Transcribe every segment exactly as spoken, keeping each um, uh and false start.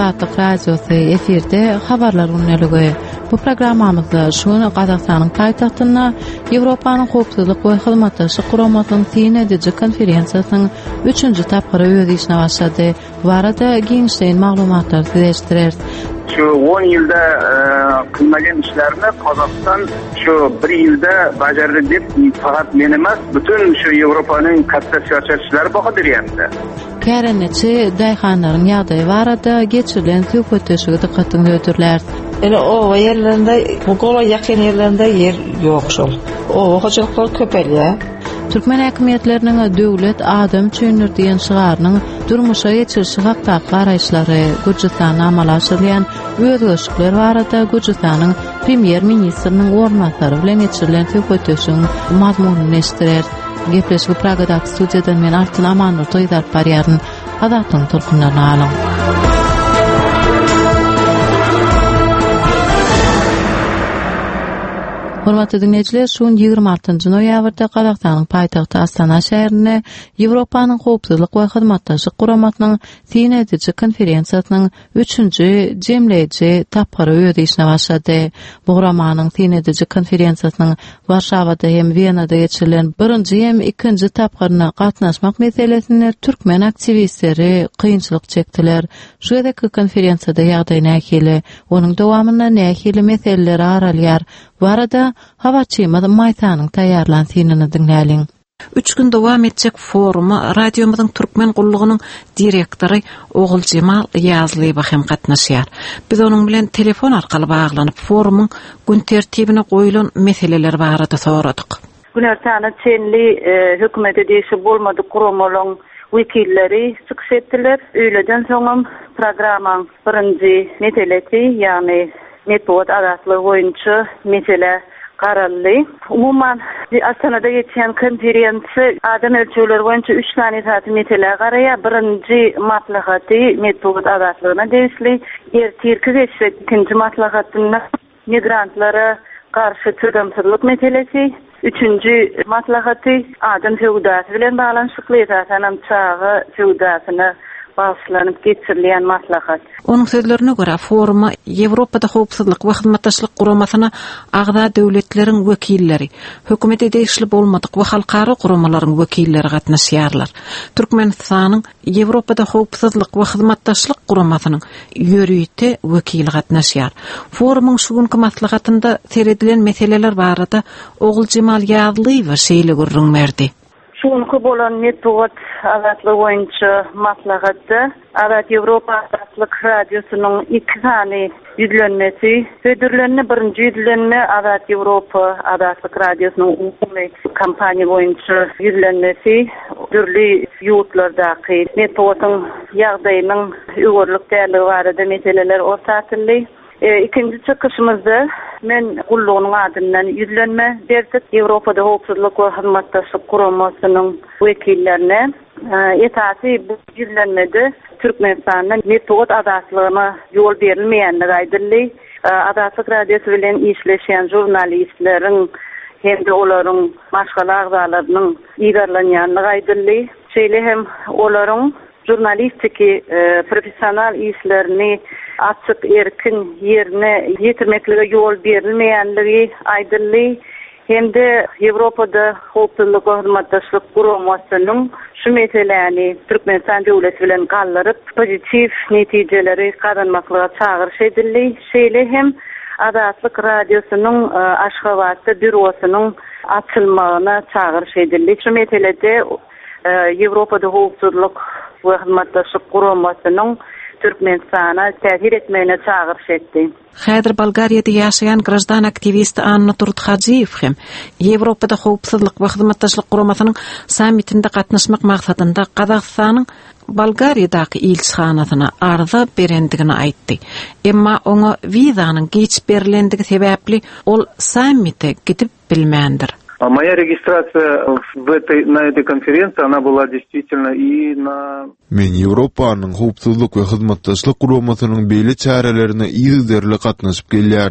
Azatlyk Radiosu efirde habarlar unneligi. Bu programmamyzda şonu Gazakstanyň paýtagtyna Ýewropanyň howpsuzlyk we hyzmatdaşlyk guramatynyň teýin edici konferensiýasynyň üçünji tapgyry öýdüşine başlady. Bu arada giňişleýin maglumatlar diýerler. Şu on yılda e, kılmagan işlerini Kazakistan şu bir yılda bajardy dep fakat men emas, bütün şu Avrupanyň katta siýasatçylary bakadyr ýa-da. Kärençi daýhanlaryň ýagdaýy barada geçirilen tököteşigi dikkatini ödürler. Ele o yerlerinde, bu gola yakın yerlerinde yer yok şol. O hocalıklar köpelýär. Türkmen häkimetleriniň döwlet adam çöýnür diýen şygarynyň durmuşa geçirişi hakda garaýşlary Gürjistana amala aşyrýan özgörüşler barada Gürjistanyň premier ministriniň ornatary bilen geçirilen tököteşiň mazmunyny eşitdiler. Gepleşigi Pragada studiýadan men Artyn Amanur toýdar barýaryn Adatlyň turkunlaryny alyň. Hormatly dinleyijiler, şuň ýygrima altynjy noýabrda Gazakstanyň paýtagty Astana şäherine Ýewropanyň howpsuzlyk we hyzmatdaşlyk guramatynyň teýin edici konferensiýasynyň üçünji jemleýiji tapgyry öýdüşine başlady. Bu guramanyň teýin edici konferensiýasynyň Warşawada hem Wienada geçirilen birinji hem ikinji tapgyryna gatnaşmak meselesinde türkmen aktivistleri kynçylyk çekdiler. Şu edeki konferensiýada ýagdaý nähili, onuň dowamynda nähili meseleler aralýar. Bu arada hawaçyma maýtanyň taýýarlanýanyny dinläliň. Üç gün dowam etjek foruma radiomyzyň türkmen gullugynyň direktory Ogul Jemal Ýazlyba hem gatnaşýar. Biz onuň bilen telefon arkaly baglanyp forumyň gün tertibine goýulan meseleler barada soradyk. Günertany çenli e, hökümete diýişi bolmady guramalaryň wekilleri çykyş etdiler. Öýleden soňam programmaň birinji meselesi, ýani metod azatlygy boýunça mesele garaldy. Umuman Astanada geçen konferensiýa adam ölçüleri boýunça üç tane taty mesele garaýar. Birinji maslahaty metod azatlygyna degişli. Ertirki geçip ikinji maslahatyna migrantlara karşı çygamsızlyk meselesi. Üçüncü maslahaty adam feudasy bilen baglanyşykly esasen çağı feudasyny başlanyp geçirilen maslahat. Onun sözlerine göre foruma Ýewropada howpsuzlyk we hyzmatdaşlyk guramatyna agda döwletleriň wekilleri, hökümete değişli bolmadyk we halkara guramalaryň wekilleri gatnaşýarlar. Türkmenistanyň Ýewropada howpsuzlyk we hyzmatdaşlyk guramatynyň ýörüýte wekili gatnaşýar. Forumyň şu günkü maslahatynda seredilen meseleler barada Ogul Jemal Ýazly we şeýle görünmerdi. Şuňky bolan metod azatlygy boýunça maslahatda Azat Ýewropa Azatlyk Radiosynyň iki tane ýüzlenmesi, ödürlenme birinji ýüzlenme Azat Ýewropa Azatlyk Radiosynyň umumy kampaniýa boýunça ýüzlenmesi, türli ýurtlardaky metodyň ýagdaýynyň öwürlük däli barada meseleler ortatyldy. E, ikinci çıkışımızda men gullugynyň adyndan ýüzlenme berdik. Ýewropada howpsuzlyk we hyzmatdaşlyk guramasynyň wekillerine e, etasi bu ýüzlenmede Türkmenistanyň metod azatlygyna ýol berilmeýänligi aýdyldy. E, Azatlyk Radiosu bilen işleşen jurnalistleriň hem de olaryň maşgala agzalarynyň ýygarlanýanlygy aýdyldy. Şeýle hem olaryň jurnalistiki e, professional işlerini açık erkin yerine yetirmeklige yol berilmeýänligi aýdyldy. Hem de Ýewropada howpsuzlyk we hyzmatdaşlyk guramasynyň şu meseleni Türkmenistan döwleti bilen gallaryp pozitiv netijeleri kazanmaklyga çagyryş edildi. Şeýle hem Azatlyk Radiosynyň e, Aşgabatda bürosynyň açylmagyna çagyryş edildi. Şu meselede e, Ýewropada howpsuzlyk we hyzmatdaşlyk guramasynyň Türkmenistana täsir etmegine çagyryş etdi. Häzir Bolgariýada ýaşaýan grajdan aktivist Anna Turtxajiýew hem Ýewropada howpsuzlyk we hyzmatdaşlyk guramasynyň sammitinde gatnaşmak maksatynda Gazakstanyň Bolgariýadaky elçixanasyna arza berendigini aýtdy. Emma oňa wizanyň geçip berilendigi sebäpli ol sammitde gidip bilmändir. Моя регистрация в этой, на этой конференции, она была действительно и на... Men Ýewropanyň howpsuzlyk we hyzmatdaşlyk guramasynyň beýle çärelerini ýyzderli gatnaşyp gelýärdim.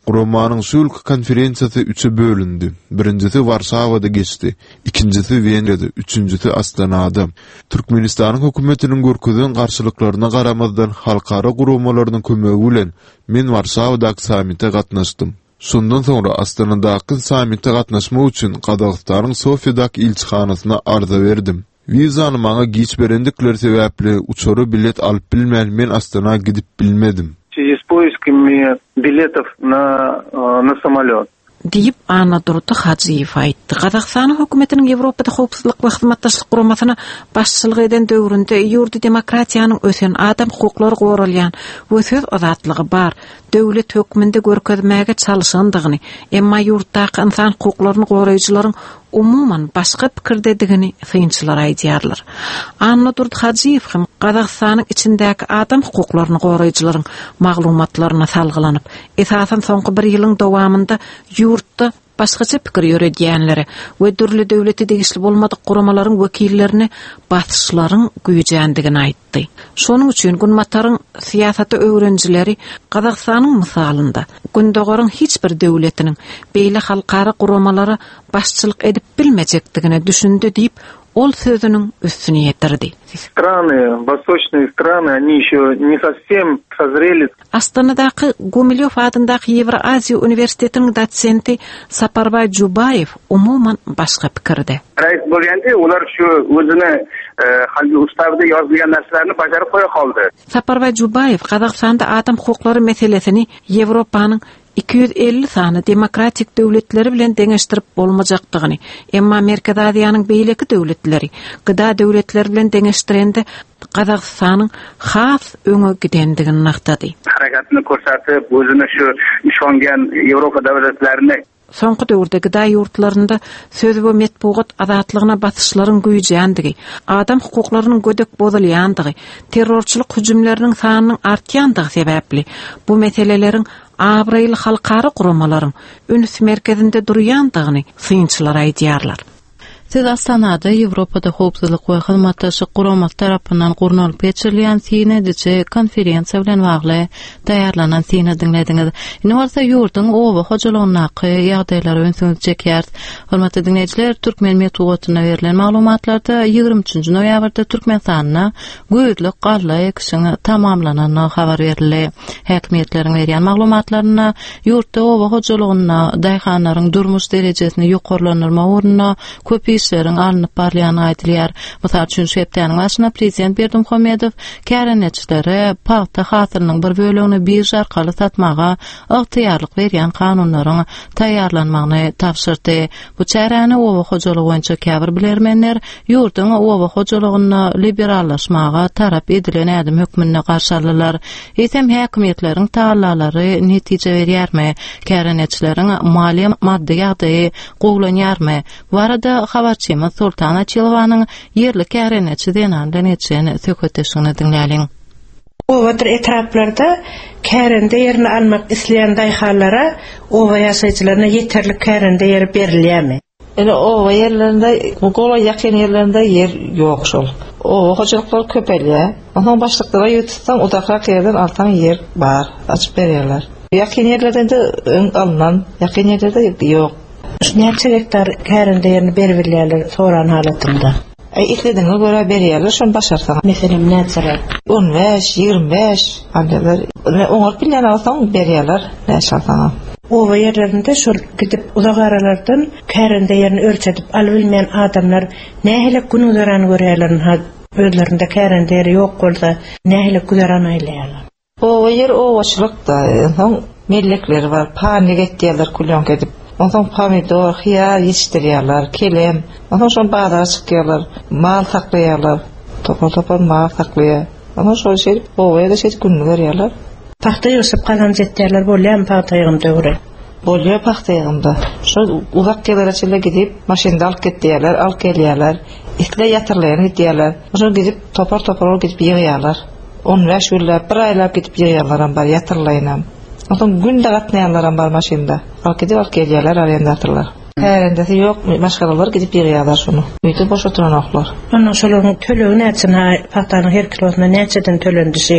Quromanyň şulk konferensiýasy üçe bölündi. Birincisi Warsawada geçdi, ikincisi Wenede, üçüncüsi Astanada. Türkmenistanyň hökümetiniň görkezden garşylyklaryna garamazdan halkara guramalarynyň kömegi bilen men Warsawadaky sammitde gatnaşdym. Şondan sonra Astanadaky sammitde gatnaşmak üçin Qazaqstanyň Sofiýadaky ilçihanasyna arza berdim. Wizany maňa giç berendikleri sebäpli uçary bilet alyp bilmän men Astanaga gidip bilmedim. С поисками билетов на на самолет. Дип Анна Durdy Hajiýew aýtdy. Qazaqstan hökümetiniň Ýewropada howpsuzlyk we hyzmatdaşlyk guramasyna başçylyk eden döwründe ýurdy demokratiýanyň ösen adam hukuklary goralýan we söz azatlygy bar döwlet höküminde görkezmäge çalyşandygyny, emma ýurtdaky insan hukuklaryny goraýjylaryň umuman başga pikirdedigini synçylar aýdýarlar. Anna Durdy Hajiýew hem Qazaqstanyň içindäki adam hukuklaryny goraýjylaryň maglumatlaryna salgylanyp, esasen soňky bir ýylyň dowamında ýurtda başgaça pikir ýöredýänleri we dürli döwleti degişli bolmadyk guramalaryň wekillerini batyşlaryň güýjendigini aýtdy. Şonuň üçin Gunmataryň siýasaty öwrenjileri Qazaqstanyň mysalynda Gündogaryň hiç bir döwletiniň beýle halkara guramalary başçylyk edip bilmejekdigine düşündi diýip ol sözünün üstüne yetirdi. Страны, восточные страны, они еще не совсем созрели. Astanadaky Gumilov adyndaky Ýewroaziýa Uniwersitetining dosenti Saparba Jubayev umuman başga pikirde. Rais bolganda ular şu özüne halbuki ustavda ýazylgan narsalarni bajaryp goýa kaldy. Saparba Jubayev Qazaqstanda adam hukuklary meselesini Ýewropanyň iki yüz elli sany demokratik döwletleri bilen deňeşdirip bolmajakdygyny, emma Merkez Aziýanyň beýleki döwletleri, gyda döwletleri bilen deňeşdirende Qazaqstanyň has öňe gidendigini naktady. Harakatyny körsätip, özüne şu işongan Ýewropa döwletlerini soňky döwürde gyda ýurtlarynda söz we metbuat azatlygyna batyşlaryň güýjendigi, adam hukuklarynyň gödek bozulýandygy, terrorçylyk hüjümleriniň sanynyň artýandygy sebäpli bu meseleleriň Abrayl halkara guramalaryň üns merkezinde durýandygyny synçylar aýdýarlar. Siz Astanada Ýewropada howpsuzlyk we hyzmatdaşlyk guramat tarapyndan gurnalyp geçirilýän sinediçe konferensiýa bilen bagly daýarlanan sine dinlediňiz. Indi bolsa ýurduň owa hojalygynaky ýagdaýlary öňsüňiz çekýär. Hormatly dinleýijiler, Türkmen medeniýetine berilen maglumatlarda ýygrimi üçinji noýabrda Türkmenistanyna göýüdlik garly ekşiň tamamlananyny habar berildi. Häkimetleriň berýän maglumatlaryna ýurtda owa hojalygyna daýhanlaryň durmuş derejesini ýokarlanyrma uğruna köp işleriň alınıp barlyany aýdylýar. Mysal üçin şeýpdäniň başyna prezident Berdimuhammedow kärenetçilere paýta hasyrynyň bir bölegini birja arkaly satmaga ygtyýarlyk berýän kanunlaryň taýýarlanmagyny tapşyrdy. Bu çäräni owa hojalygy boýunça käbir bilermenler ýurduň owa hojalygyna liberallaşmaga tarap edilen ädim hökmüne garşy alýarlar. Eýsem häkimetleriň taýlalary netije berýärmi? Kärenetçileriň maliýe maddi ýagdaýy gowlanýarmy? Bu arada habarçymyz Sultan Açylowanyň yerli kärenetçi denandan etýän söhbetleşigini dinläliň. Owadyr etraplarda kärende ýerini almak isleýän daýhalara owa ýaşaýjylaryna ýeterli kärende ýer berilýärmi? Ele owa ýerlerinde, gola ýakyn ýerlerinde ýer ýok şol. Owa hojalyklar köpelýär. Onuň başlyklara ýetişsen udakrak ýerden altan ýer bar, açyp berýärler. Ýakyn ýerlerden de öň alynan, ýakyn ýerlerde ýok. Näçe hektar kärende ýerini berilýärler soran halatynda. Ay itlediňe görä berýärler, şonu başarsaň. Meselem näçe? on beş, ýygrimi beş, andalar. Oňar bilýän alsaň berýärler, näçe alsaň. Owa ýerlerinde şol gidip uzak aralardan kärende ýerini ölçedip alybilmeýän adamlar nähile gün uzaran görýärler, özlerinde kärende ýeri ýok bolsa nähile güzaran aýlaýarlar. Owa ýer owaçlykda, soň mellekleri bar, panik etýärler kulýan edip. Ondan pomidor, xiyar yetiştirýärler, kelem. Ondan şol bazara çykýarlar, mal saklaýarlar. Topar-topar mal saklaýar. Ondan şol şey, owa da şey günni görýärler. Paxta ýysyp kalan jetlerler bolýan paxta ýygynda görä. Bolýar paxta ýygynda. Şol uzak ýerlere gidip maşynda alyp getýärler, alyp gelýärler. Isle ýatyrlayan gidýärler. Şol gidip topar-topar gidip ýygýarlar. on beş ýyllap, bir aýlap gidip ýygýarlar, bar ýatyrlaýan. Ondan günde gatnaýanlar bar maşynda. Alyp gidip alyp gelýärler, arýandatyrlar. Kärendesi ýok, başgalar gidip ýygýarlar şonu. Öýde boş oturan oklar. Ondan şolaryň tölegi näçe paxtanyň her kilosyna näçeden tölendi şeýle.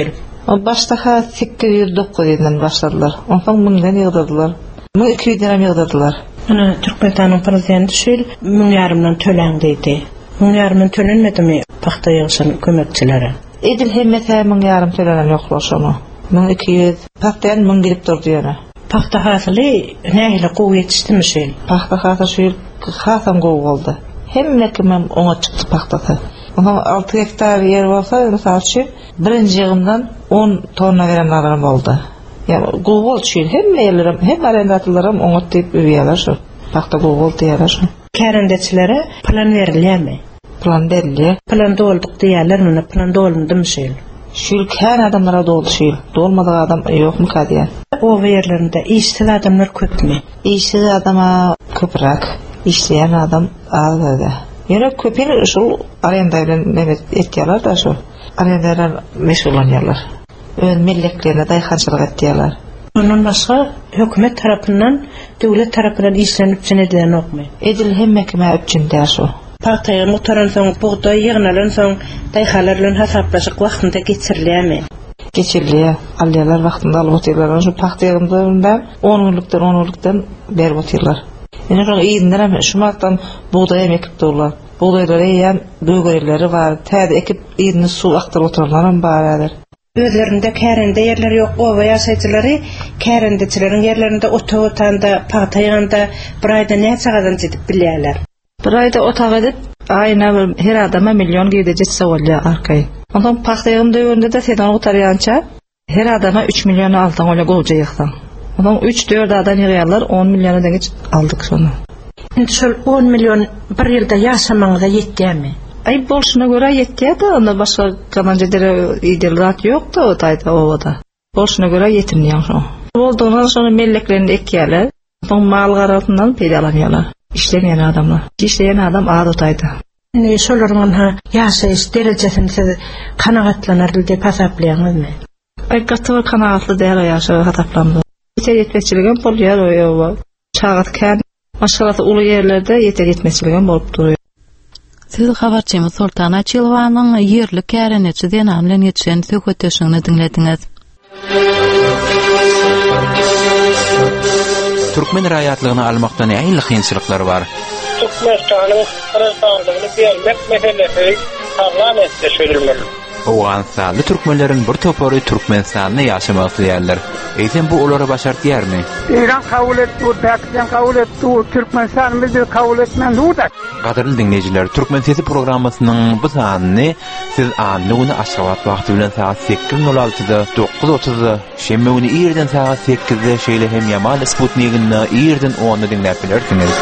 O başta sekiz yüz dokuz yüzden başladılar. Ondan mingden yığdırdılar. bin iki yüz lira yığdırdılar. Ana Türkmenistan'ın prezidenti şöyle min yarımdan tölen deydi. Min yarımdan tölenmedi mi paxta yığışın kömekçilere? Edil hemmete min yarım tölen yoklar şonu. bin iki yüz paxtayan min girip durdu yana. Paxta hasılı nähile qow yetişdi mi şöyle? Paxta hasılı şöyle hatam qow oldu. Hemme kimem ona çıktı paxtası. Ona altı hektar yer olsa mesela şu birinci yığımdan on tonna verenlerim oldu. Yani Google şöyle hem yerlerim hem arendatlarım ona tip üyeler şu. Paxta Google diyorlar şu. Kärendecilere plan verilýär mi? Plan verilýär. Plan dolduk diýerler, mana plan dolundy mı şeýle? Şül kän adamlara doldy şeýle. Dolmadyk adam ýokmy kadiýär? O yerlerinde işsiz adamlar köpmi? İşsiz adama köprak, işleyen adam azdı. Yine köpeni şul arendayla nemet etýärler da şu. Arendalar meşgulanýarlar. Öz milleklerine daýhançylyk etýärler. Ondan başga hökümet tarapyndan, döwlet tarapyndan işlenip çenedilen okmy? Edil hemme kime öpçünde şu. Paxtaýa muhtaran soň buğday ýygnalan soň daýhalar bilen hasaplaşyk wagtynda geçirilýärmi? Geçirilýär. Alýarlar wagtynda alyp otyrlar. Şu paxta ýygynlarynda on günlükden on günlükden berip otyrlar. Ene şu ýygyndlar şu wagtdan buğday ekip durlar. Buğdaýlary ýa bögereleri bar. Täze ekip ýygyny suw aktyryp oturlarlar baralar. Özlerinde kärende yerleri yok, ova ýaşaýjylary kärendecileriň yerlerinde ota otanda, paxta ýygynda bir aýda näçe gadan jetip bilýärler. Bir aýda otag edip, aýna her adama million gidejek sowalýar arkay. Ondan paxta ýygynda öňünde de sedan otarýança her adama üç milyon aldan öyle golca ýyksan. Ondan üç dört adam ýygýarlar, on milyon da geç aldyk şonu. Indi şol on milyon bir ýylda ýaşamaňyza ýetýärmi? Ay bolşuna göre yetýär da, onda başga kananja dere idealat ýok da o taýda owada. Bolşuna göre yetinýär şo. Bolduğundan sonra melleklerini ekýärler. Soň mal garatyndan peýdalanýarlar. İşleýän adamlar. İşleýän adam az otaydy. Indi şolaryň ha ýaşaýyş derejesini siz kanagatlanardy diýip hasaplaýarmyzmy? Ay gatwa kanagatly däl ýaşaýy hataplandy. Ýete ýetmekçiligem bolýar oýa. Çagat kän maşgalat uly ýerlerde ýete ýetmekçiligem bolup durýar. Siz habarçymyz Sultan Açylowanyň ýerli käreneci denam bilen ýetişen söhbetleşigini dinlediňiz. Türkmen raýatlygyny almakda näme kynçylyklar bar? Türkmenistanyň raýatlygyny bermek meselesi parlamentde şöýülmeli. Owansaly türkmenleriň bir topary Türkmenistanyny ýaşamak isleýärler. Eýsem bu olara başartýarmy? İran kabul etdi, Pakistan kabul etdi, Türkmenistan bizi kabul etmän duda. Gaderli dinleyijiler, Türkmen Sesi programmasynyň bu sanyny siz anly güni Aşgabat wagty bilen saat sekiz nol altyda dokuz otuzda, şemme güni ýerden saat sekizde şeýle hem Yamal Sputnik'ini ýerden onda dinläp bilersiňiz.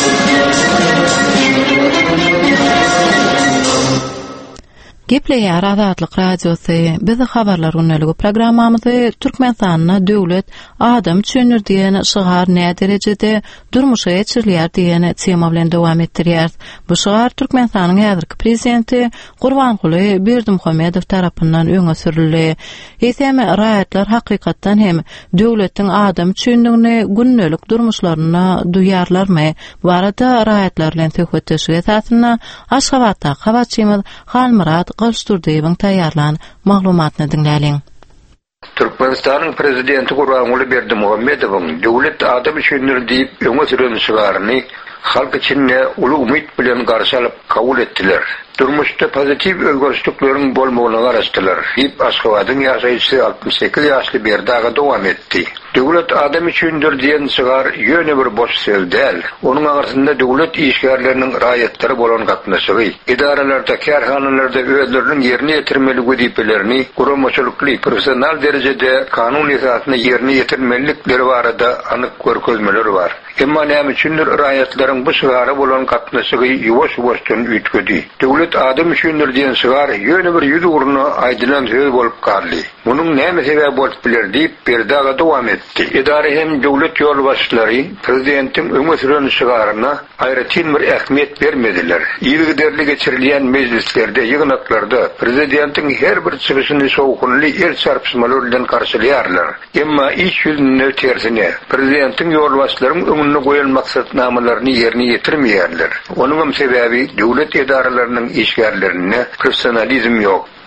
Gepleýär Azatlyk radiosy, bizi habarlar ünlügi programmamyzy Türkmenistanyna döwlet adam çönür diýen şygar näme derejede durmuşa geçirilýär diýen tema bilen dowam etdirýär. Bu şygar Türkmenistanyň häzirki prezidenti Gurbanguly Berdimuhammedow tarapyndan öňe sürildi. Ýa-da raýatlar hakykatdan hem döwletiň adam çönlügini günnelik durmuşlaryna duýarlarmy? Bu arada raýatlar bilen söhbetleşik esasyna Aşgabatda habarçymyz Halmurat Galşturdyýewiň taýýarlan maglumatny dinläliň. Türkmenistanyň prezidenti Gurbanguly Berdimuhammedowyň döwlet adam üçindir diýip öňe süren şygaryny halk içinde uly umyt bilen garşy alyp kabul etdiler. Durmuşda pozitiv özgörüşlükleriň bolmagyna garaşdylar. Hip Aşgabatyň ýaşaýjy altmış sekiz ýaşly berdaga dowam etdi. Döwlet adam üçindir diýen şygar ýöne bir boş söz däl. Onuň agyrsynda döwlet işgärleriniň raýatlary bolan gatnaşygy, idaralarda, kärhanalarda özleriniň ýerine ýetirmeligi diýiplerini, guramaçylykly, professional derejede kanun esasyny ýerine ýetirmelikleri barada anyk görkezmeler bar. Emma näme üçindir raýatlaryň bu şygara bolan gatnaşygy ýuwaş-ýuwaşdan ütgedi. Döwlet adam üçindir diýen şygar ýöne bir ýüz urna aýdylan söz bolup galdy. Munyň näme sebäp bolup biler diýip berdaga dowam etdi. İdare hem döwlet ýol başçylary prezidentiň öňe süren şygaryna aýratyn bir ähmiýet bermediler. Ýygy derli geçirilýän mejlislerde, ýygnaklarda prezidentiň her bir çygyşyny şowkunly el çarpışmalar bilen karşılaýarlar. Emma iş ýüzüne tersine prezidentiň ýol başçylaryň öňüne goýan maksatnamalaryny ýerine ýetirmeýärler. Onuň sebäbi döwlet idaralarynyň işgärlerine professionalizm ýok.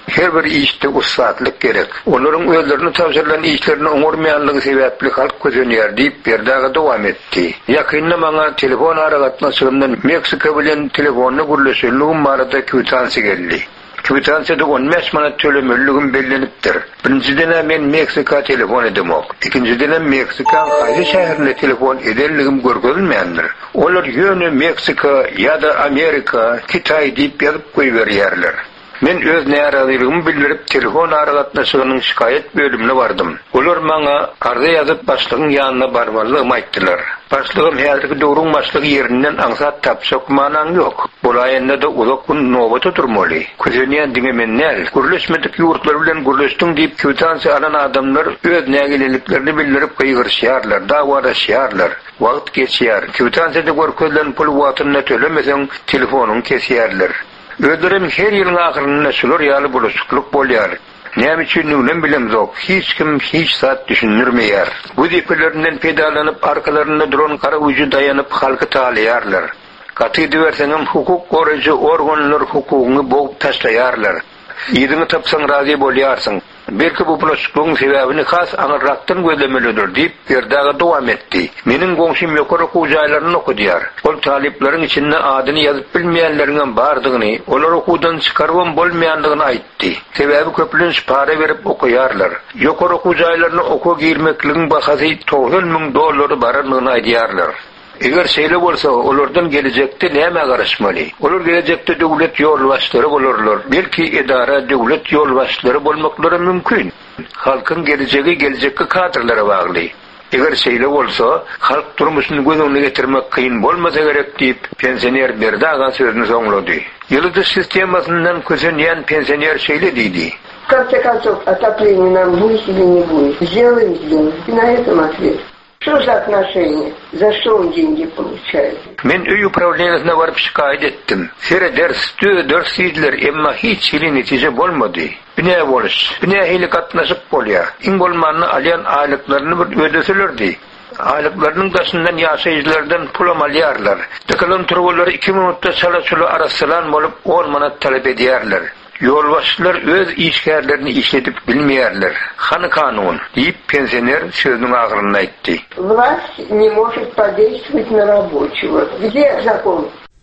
her bir işte ustaatlık gerek. Onların özlerini tavsirlen işlerini umurmayanlığı sebepli halk közönüyer deyip bir daha devam etti. Yakında bana telefon aragatmasından Meksika bilen telefonunu gürleşirliğim marada kütansı geldi. Kütansiyada on beş manat tölemörlüğüm belleniptir. Birinciden men Meksika telefon edem ok. İkinciden Meksika qaysı şäherine telefon ederligim görgözülmeýändir. Olar ýöne Meksika ya da Amerika, Kitay diýip ýazyp goýberýärler. Men öz näradylygymy bildirip telefon aragatnaşygynyň şikayet bölümine bardım. Olar maňa arda ýazyp başlygyň ýanyna barmalygymy aýtdylar. Başlygym häzirki döwrüň başlygy ýerinden aňsat tapşak manaň ýok. Bolaýanda da uzak gün nowbata turmaly. Közenýän diňe men näl? Gürleşmedik ýurtlar bilen gürleşdiň diýip kütansy alan adamlar öz nägileliklerini bildirip gaýgyrşýarlar, dawadaşýarlar. Wagt geçýär. Kütansyda görkezlen pul watyna tölemeseň telefonyň kesýärler. Ödürüm her yılın ahırında şular yalı buluşukluk bolýar. Näme üçin nülen bilem zok. Hiç kim hiç saat düşünürmeýär. Bu diplerinden pedalanyp arkalarında duran kara ucu dayanıp halkı taýýarlar. Katy diwerseňem hukuk goraýjy organlar hukugyny boğup taşlaýarlar. Ýygyny tapsaň razy bolýarsyň. Belki bu buluşukluğun sebebini has aňyrakdan gözlemelidir diýip berdaga dowam etdi. Meniň goňşym ýokary okuw jaýlaryny okudýar. Ol talipleriň içinde adyny ýazyp bilmeýänleriň bardygyny, olar okuwdan çykarwan bolmaýandygyny aýtdy. Sebebi köpülen para berip okuýarlar. Ýokary okuw jaýlaryna okuw girmekligiň bahasy to'qson ming dollar baranyny aýdýarlar. Eger şeýle bolsa, olardan gelecekde näme garaşmaly? Olar gelecekde döwlet ýolbaşçylary bolarlar. Belki edara döwlet ýolbaşçylary bolmaklary mümkin. Halkyň gelejegi gelecekki kadrlara bagly. Eger şeýle bolsa, halk durmuşyny gözüne getirmek kıyın bolmasa gerek diýip pensioner berdaga sözüni soňlady. Ýylyk sistemasynyň közenýän pensioner şeýle diýdi. В конце концов, отопление нам будет или не будет? Сделаем, сделаем. И на этом ответ. Что за отношения? За что он деньги получает? Men öy upravleniýasyna baryp şikayet etdim. Sere ders, tö ders ýediler, emma hiç hili netije bolmady. Bine boluş, bine hili katnaşyp bolýar. Iň bolmanyny alýan aýlyklaryny bir ödeselerdi. Aýlyklarynyň daşyndan ýaşaýjylardan pul alýarlar. Dekalan turgulary iki minutda çala-çula arasalan bolup on manat talep edýärler. Ýolbaşçylar öz işgärlerini işletip bilmeýärler. Hany kanun diýip pensioner sözüniň agyryny aýtdy. Власть не может подействовать на рабочего. Где закон?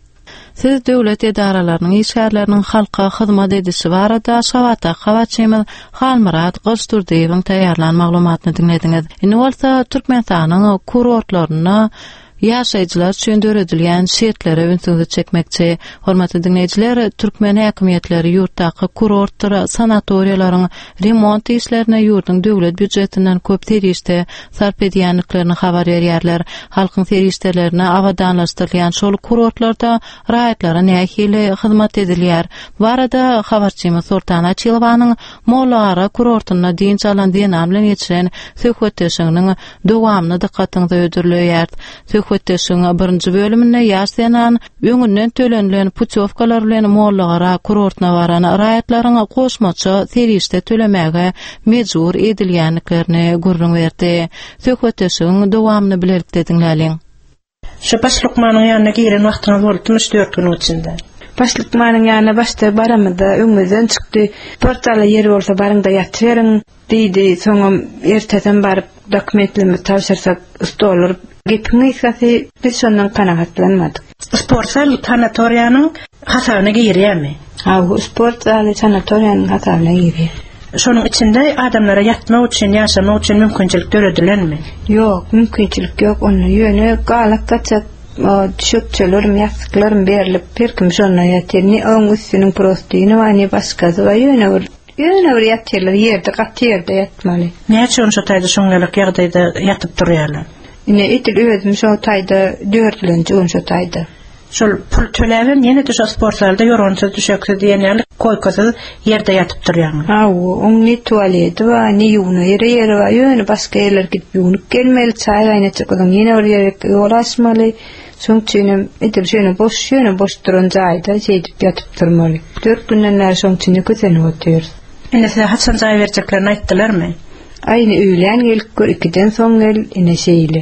Siz döwlet edaralarynyň işgärleriniň halka hyzmat edişi barada Şawata Hawaçymyl Halmurat Gosturdiýewiň taýýarlan maglumatyny dinlediňiz. Indi bolsa Türkmenistanyň kurortlaryna ýaşaýjylar üçin döredilýän şertlere ünsüňizi çekmekçi. Hormatly dinleýijiler, Türkmen häkimetleri ýurtdaky kurortlar, sanatoriýalaryň remont işlerine ýurduň döwlet büdjetinden köp terişde sarp edýänliklerini habar berýärler. Halkyň terişlerine awadanlaşdyrylýan şol kurortlarda raýatlara nähili hyzmat edilýär. Bu arada habarçymyz Sultan Açylowanyň Mollagara kurortyna diňç alan diýen bilen ýetiren söhbetleşiginiň dowamyny dikkatyňize ödürleýär. Söhbetleşigiň birinji bölüminde ýaşaýan öňünden tölenilen putyovkalar bilen Mollagara kurortuna baran raýatlaryň goşmaça terişde tölemäge mejbur edilýänliklerini görüň berdi. Söhbetleşigiň dowamyny bilelikde dinläliň. Şu başlykmanyň ýanyna giren wagtyňyz boldy altymyş dört gün içinde. Başlykmanyň ýanyna başda baramyda öňümizden çykdy. Portala ýeri bolsa barynda ýatyryň diýdi. Soňam erteden baryp dokumentlerimi tapşyrsak stolar gepini ýa-da biz şondan kanagatlanmadyk. Sportsal sanatoriýanyň hasabyna girýärmi? Ha, bu sportsal sanatoriýanyň hasabyna girýär. Şonuň içinde adamlara ýatmak üçin, ýaşamak üçin mümkinçilik döredilenmi? Ýok, mümkinçilik ýok. Onu ýöne galak gaçak düşükçelerim, ýastıklarim berilip, perkim şonda ýatyrny, oň üstüniň prostyny we ne başgasy we ýöne bir ýöne bir ýatyrlar ýerde, gat ýerde ýatmaly. Näçe şo taýda şoňalyk ýagdaýda ýatyp durýarlar? Ine etil özüm şo taýda dörtlenji şo taýda. Şol pul töläbem ýene de şo sportlarda ýorança düşekse diýenler koýkasy ýerde ýatyp durýarlar. Ha, oň ne tualeti we ne ýuwna ýere ýere we ýöne başga ýerler gidip ýuwunyp gelmeli, çaý aýna çykydan ýene bir ýere ýolaşmaly. Soň çynym etil şöne boş şöne boş duran jaýda şeýdip ýatyp durmaly. dört günden näre soň çyny köteni otyr. Ine size haçan jaý berjeklerini aýtdylarmy? Aýny öýlen gelip gör ikiden soň gel ine şeýle.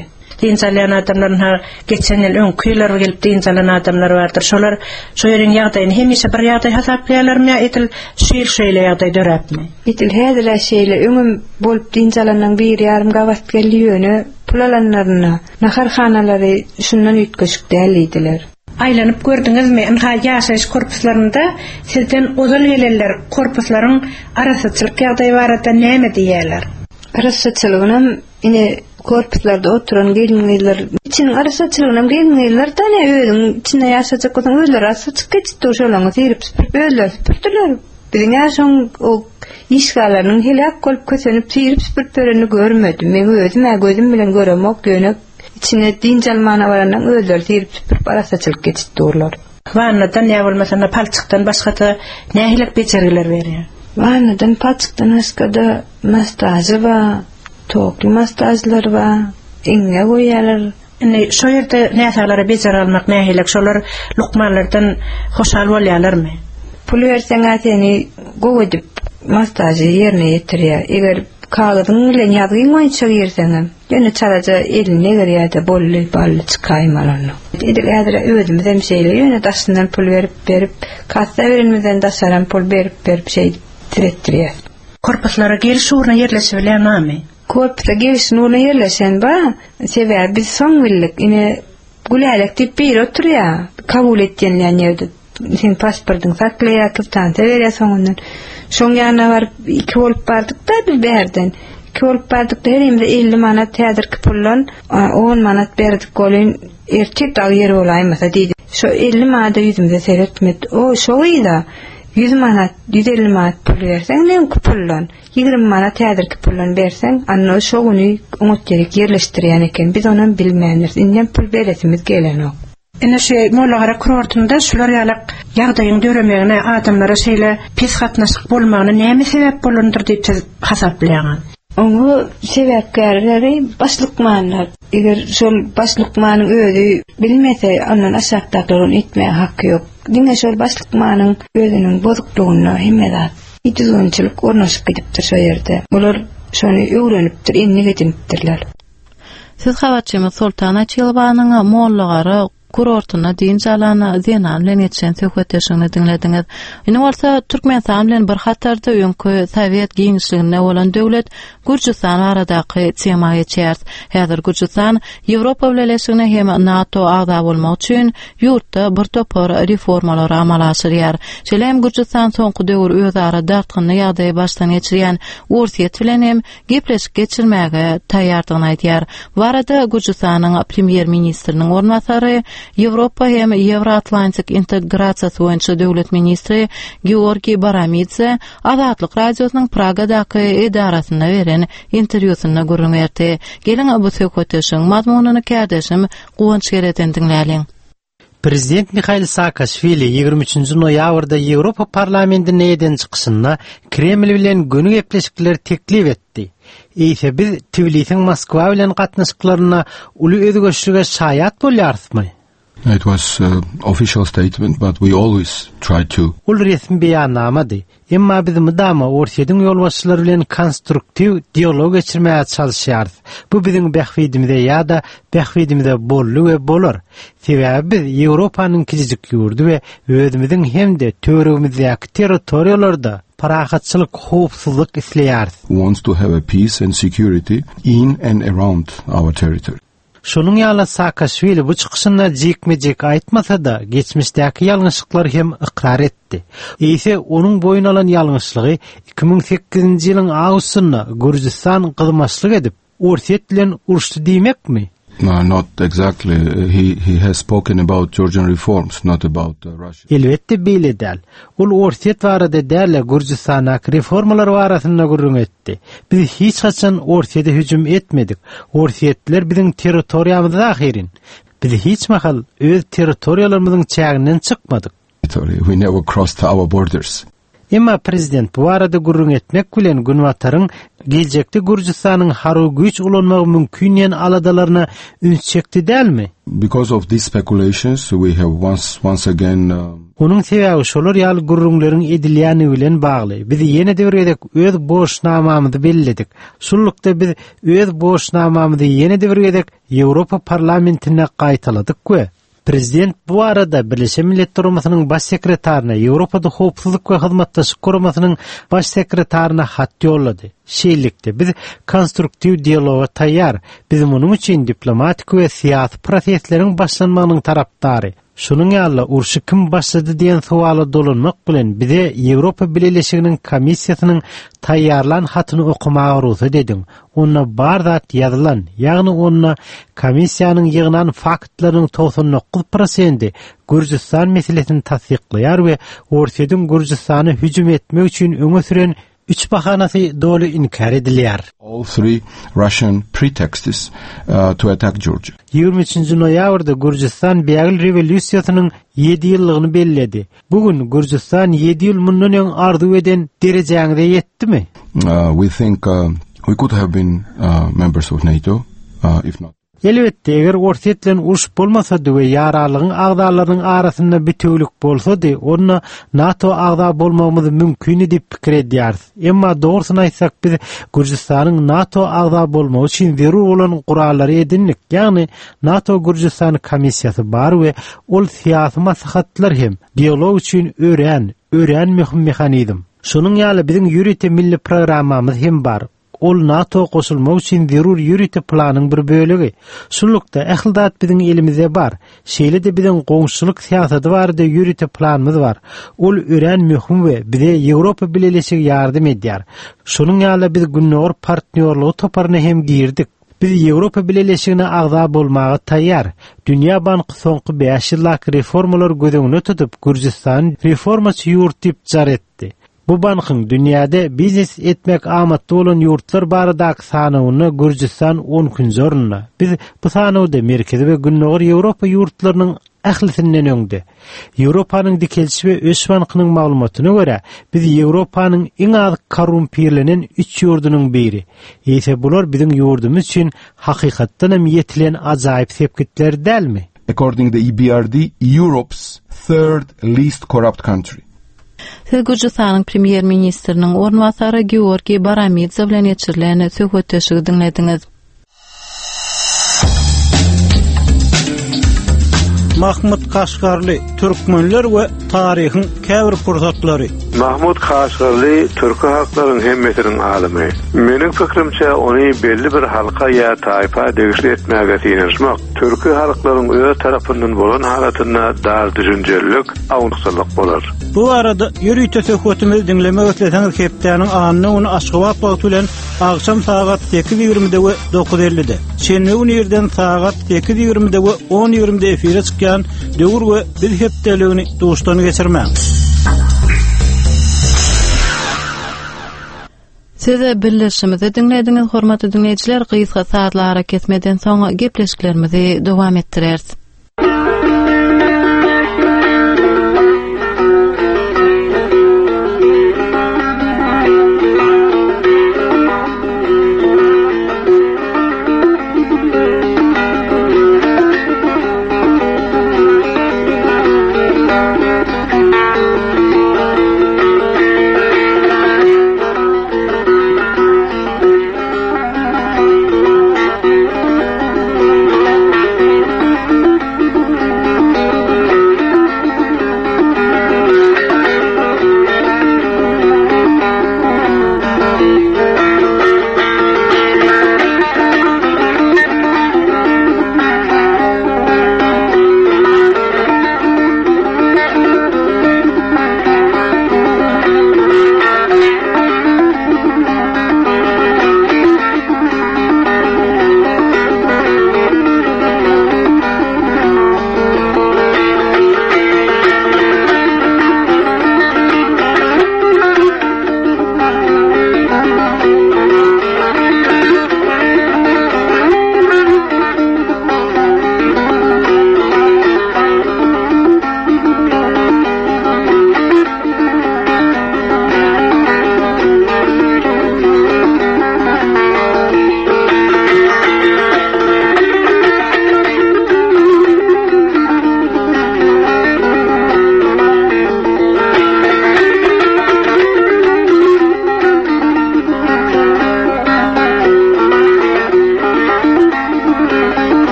din salayan adamların ha geçen yıl önküler gelip din salayan adamlar vardır. Şolar şu yerin ýagdaýyny hemişe bir ýagdaý hasaplayarlarmy ýa etil şeýle şeýle ýagdaý döräpmi? Etil häzir şeýle öňüm bolup din salanan bir ýarym gawat gelýüni pulalanlaryna naharhanalary şundan üýtgeşik däldiler. Aýlanyp gördüňizmi? Inha ýaşaýyş korpuslarynda sizden ozal gelenler korpuslaryň arasaçylyk ýagdaýy barada näme diýerler? Arasaçylygynam ine korpuslarda oturan gelinler için arasaçylygynam gelinler da ne özüň içinde ýaşajak bolan özler arasaçyk geçdi şolaňy tirip özler süpürdiler. Biziň ýaşaň o işgalaryň helak bolup kösenip tirip süpürdilerini görmedim. Men özüm gözüm bilen göremok gönek içine din jalmana barandan özler tirip süpürip arasaçylyk geçdi dorlar. Vannadan ýa bolmasana palçykdan başga nähilek beçeriler berýär. Vannadan palçykdan başga mastajy we tokly mastajlar we iňe goýarlar. Ine şo ýerde näsaglara beçer almak nähilek şolar lukmanlardan hoşal bolýarlarmy? Pul berseň seni goýup mastajy ýerine ýetirýär. Eger kağıdın bilen ýazgyň boýunça ýerseň, ýöne çaraja eline gerýärde bolly bally çykaýmalarny. Edil ýa-da özümiz hem şeýle ýöne daşyndan pul berip berip, kassa berenmeden daşaran pul berip berip şeý tiretdirýär. Korpuslara geliş uruna yerleşip bilenmi? Korpusa geliş uruna yerleşen ba, sebäbi biz soň bildik. Ine gulälek diýip bir oturýar. Kabul etdiňler ýerde sen pasportyň saklaýar, kapitanta berýär soňundan. Şoň ýana bar iki bolup bardyk da bir berden. iki bolup bardyk da herimde elli manat häzirki pullan on manat berdik golyn erkek dag ýer bolaýmasa diýdi. Şo elli manat ýüzümde seretmedi. O şoýda yüz manat, yüz elli manat pul berseň näme pullan? ýygrimi manat häzirki pullan berseň, anna şo güni oňatjak ýerleşdirýän eken. Biz onuň bilmeýänler. Indi pul beresimiz gelenok. Ene şey mollagara kurortunda şular ýalyk ýagdaýyň döremegine adamlara şeýle pis gatnaşyk bolmagyna näme sebäp bolandyr diýip hasaplaýan. Oňa sebäpkärleri başlykmanlar. Eger şol başlykmanyň özü bilmese, ondan aşakdaklaryň etmäge hakkı ýok. Diňe şol başlykmanyň özüniň bozuklugyna hemmedat ýetizonçylyk ornaşyp gidipdir şo ýerde. Bular şonu öwrenipdir, enni gedipdirler. Siz habarçymy Sultan Açylbanyň mollagary kurortuna din jalana zenan bilen geçen söhbetleşigini dinlediňiz. Ine bolsa Türkmenistan bilen bir hatarda öňkü Sowet giňişligine bolan döwlet Gürjistan aradaky tema geçer. Häzir Gürjistan Ýewropa bileşigine hem NATO agda bolmak üçin ýurtda bir topar reformalar amal aşyrýar. Şeýle Gürjistan soňky döwür özara dartgyny ýagdaý başdan geçirýän Ursiýet bilen hem gepleşik geçirmäge taýýardygyny aýdýar. Barada Gürjistanyň premier ministriniň ornatary Ýewropa hem Ýewroatlantik integrasiýasy boýunça döwlet ministri Georgi Baramidze Azatlyk radiosynyň Pragadaky edarasyna beren interwýusyna görüňärdi. Gelin bu söhbetleşiň mazmunyny kärdeşim Guwanç Gereden dinläliň. Prezident Mikhail Saakashvili ýygrimi üçinji noýabrda Ýewropa parlamentine eden çykyşynda Kreml bilen gönü gepleşikler teklip etdi. Eýse biz Tbilisiň Moskwa bilen gatnaşyklaryna uly özgöçlüge şaýat bolýarysmy? It was an uh, official statement, but we always try to. Ul resmi beýannamady. Emma biz mydama Orsiýetin ýolbaşçylary bilen konstruktiw dialog geçirmäge çalyşýarys. Bu biziň bähwidimizde ýa-da bähwidimizde bolly we bolar. Sebäbi biz Ýewropanyň kijik ýurdy we özümiziň hemde töweregimizdäki territoriýalarda parahatçylyk, howpsuzlyk isleýärys. We want to have a peace and security in and around our territory. Şonuň ýaly Saakashvili bu çykyşynda jekme-jek aýtmasa da geçmişdäki ýalňyşlyklar hem ikrar etdi. Eýse onuň boyun alan ýalňyşlygy iki ming sekizinji ýylyň awgustynda Gürjistan gyzmaşlyk edip Orsiýet bilen uruşdy diýmekmi? No, not exactly. He he has spoken about Georgian reforms, not about uh, Russia. Elbette beýle däl. Ol Orsiýet barada däl Gürjistanaky reformalar barasynda gurrun etdi. Biz hiç haçan Orsiýete hüjüm etmedik. Orsiýetler biziň territoriýamyzda ahyrin. Biz hiç mahal öz territoriýalarymyzyň çäginden çykmadyk. We never crossed our borders. Emma prezident bu arada gurrun etmek bilen Günwatar'ın gelecekte Gürcistan'ın haru güç ulanmağı mümkünyen aladalarına ünsçekti değil mi? Because of these speculations, we have once once again uh, Onun sebebi şolar ýaly gurrunlaryň edilýäni bilen bagly. Biz ýene de bir öz boşnamamyzy belledik. Şullukda biz öz boşnamamyzy ýene de bir Ýewropa parlamentine gaýtaladyk we Prezident bu arada Birleşen Milletler Uramasının baş sekretarına, Ýewropada howpsuzlyk we hyzmatdaşlyk guramasının baş sekretarına hat ýollady. Şeýlikde biz konstruktiv dialoga taýýar. Biz munyň üçin diplomatik we syýasy prosesleriň başlanmagynyň tarapdary. Şunun ýaly urşy kim başlady diýen suwala dolanmak bilen bize Ýewropa Birleşiginiň komissiýasynyň taýýarlan hatyny okumagy ruhsat edin. Onda bar zat ýazylan, ýagny onda komissiýanyň ýygynan faktlaryň togson dokuz prosenti Gürcistan meselesini tasdikleýär we Orsiýadan Gürcistany hüjüm etmek üçin öňe süren üç bahanasy dolu inkar edilýär. All three Russian pretexts uh, to attack Georgia. ýygrimi üçinji noýabrda Gürcistan Beýgil rewolýusiýasynyň ýedi ýyllygyny bellädi. Bugün Gürcistan ýedi ýyl mundan öň arzuw eden derejäňe ýetdimi? Uh, we think uh, we could have been uh, members of NATO uh, if not. Elbetde eger Orsiýetlen uruş bolmasady we ýaralygyň agdalarynyň arasynda bitewlik bolsady, onda NATO agda bolmamyzy mümkin diýip pikir edýär. Emma dogrusyny aýtsak biz Gürcistanyň NATO agda bolmagy üçin zerur bolan gurallary edindik. Ýagny NATO Gürcistan komissiýasy bar we ol syýasy maslahatlar hem dialog üçin ören, ören möhüm mexanizm. Şunun ýaly biziň ýürüte milli programmamyz hem bar. Ol NATO goşulmak üçin zerur ýürüte planyň bir bölegi. Şullukda ählidat biziň elimizde bar. Şeýle de biziň goňşulyk syýasaty barda ýürüte planymyz bar. Ol ören möhüm we bize Ýewropa Birleşigi ýardym edýär. Şunun ýaly biz günnäwr partnerligi toparyna hem girdik. Biz Ýewropa Birleşigine agda bolmagy taýýar. Dünýä banky soňky beş ýyllyk reformalar gözeňine tutup Gürcistan reformaçy ýurt diýip jar etdi. Bu bankyň dünýäde biznes etmek amatly bolan ýurtlar baradaky sanawyny Gürcistan onunçy orunda. Biz bu sanawda merkezi we günnäwr Ýewropa ýurtlarynyň ählisinden öňde. Ýewropanyň dikelçi we öz bankynyň maglumatyna görä, biz Ýewropanyň iň az korrumpirlenen üç ýurdunyň biri. Ýese bular biziň ýurdumyz üçin hakykatdan hem ýetilen ajaýyp sepkitler dälmi? According to the E B R D, Europe's third least corrupt country. Siz Gürcistanyň premier ministriniň ornwasary Georgiy Baramidze bilen geçirilen söhbetleşigi dinlediňiz. Mahmud Kaşgarly, Türkmenler we taryhyň käbir pursatlary. Mahmud Kaşgarly türkü haklaryň hemmetiniň alimy. Meniň fikrimçe ony belli bir halka ýa taýpa degişli etmäge ýetirmek, türkü halklaryň öz tarapyndan bolan halatyna dar düşünjelik, awnuqçylyk bolar. Bu arada ýürüýte söhbetimizi dinlemek isleseňiz hepdeniň anyny ony aşgabat wagt bilen akşam saat sekiz ýigrimide we dokuz ellide. Şenli ýerden saat sekiz ýigrimide we on ýigrimide efire çykýan döwür we biz hepdeligini duşdan geçirmäň. Size birleşimizi dinlediňiz hormatly dinleýijiler, gysga saatlara kesmeden soňra gepleşiklerimizi dowam etdireriz.